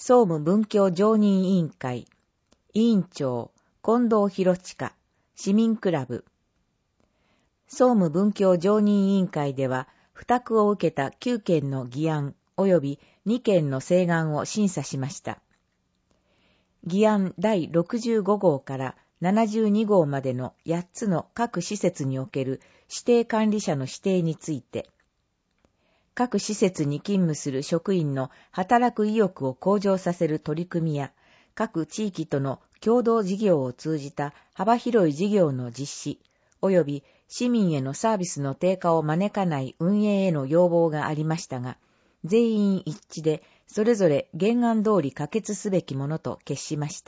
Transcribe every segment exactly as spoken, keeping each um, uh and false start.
総務文教常任委員会、委員長、近藤博親、市民クラブ。総務文教常任委員会では、付託を受けたきゅうけんの議案及びにけんの請願を審査しました。議案だいろくじゅうごごうからななじゅうにごうまでのやっつの各施設における指定管理者の指定について、各施設に勤務する職員の働く意欲を向上させる取り組みや、各地域との共同事業を通じた幅広い事業の実施、及び市民へのサービスの低下を招かない運営への要望がありましたが、全員一致でそれぞれ原案通り可決すべきものと決しました。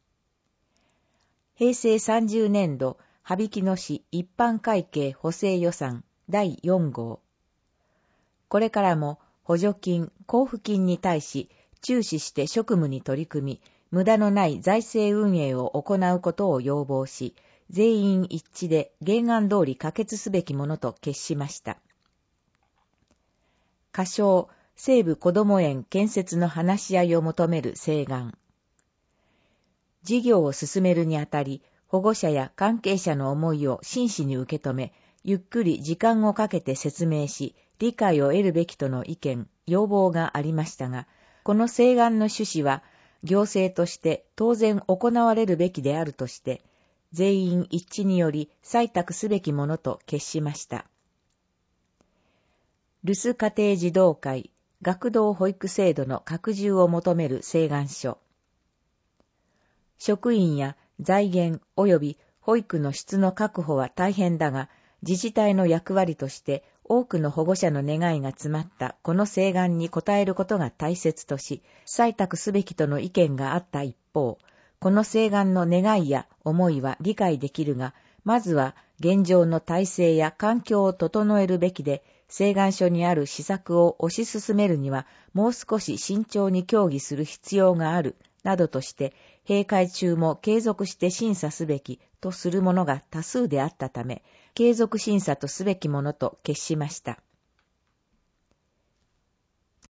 へいせいさんじゅうねんど羽曳野市一般会計補正予算だいよんごう。これからも補助金、交付金に対し注視して職務に取り組み、無駄のない財政運営を行うことを要望し、全員一致で原案通り可決すべきものと決しました。仮称、西部こども園建設の話し合いを求める請願。事業を進めるにあたり、保護者や関係者の思いを真摯に受け止め、ゆっくり時間をかけて説明し、理解を得るべきとの意見、要望がありましたが、この請願の趣旨は、行政として当然行われるべきであるとして、全員一致により採択すべきものと決しました。留守家庭児童会、学童保育制度の拡充を求める請願書。職員や財源及び保育の質の確保は大変だが、自治体の役割として多くの保護者の願いが詰まったこの請願に応えることが大切とし、採択すべきとの意見があった一方、この請願の願いや思いは理解できるが、まずは現状の体制や環境を整えるべきで、請願書にある施策を推し進めるには、もう少し慎重に協議する必要がある、などとして、閉会中も継続して審査すべきとするものが多数であったため、継続審査とすべきものと決しました。